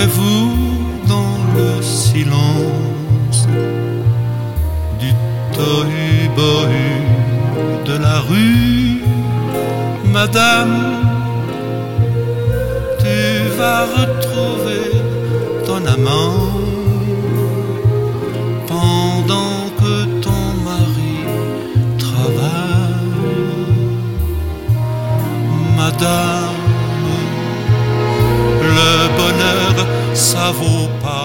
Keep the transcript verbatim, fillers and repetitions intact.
Trouvez-vous dans le silence du tohu-bohu de la rue, Madame, tu vas retrouver ton amant pendant que ton mari travaille. Madame, le bonheur, ça vaut pas